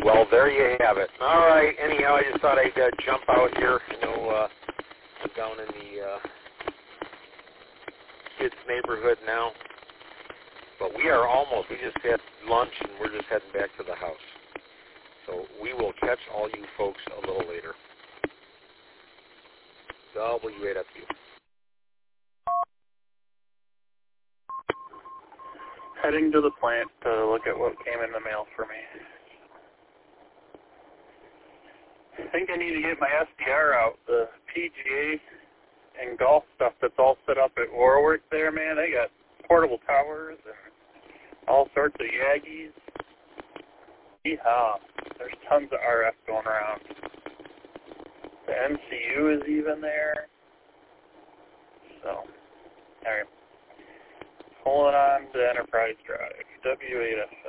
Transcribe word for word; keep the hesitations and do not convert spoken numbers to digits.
Well, there you have it. All right. Anyhow, I just thought I'd uh, jump out here. I know uh, I'm down in the uh, kids' neighborhood now. But we are almost. We just had lunch, and we're just heading back to the house. So we will catch all you folks a little later. W eight F U. Heading to the plant to look at what came in the mail for me. I think I need to get my S D R out. The P G A and golf stuff that's all set up at Warwick there, man. They got portable towers and all sorts of Yaggies. Yeehaw. There's tons of R F going around. The M C U is even there. So, alright. Pulling on to Enterprise Drive. W eight F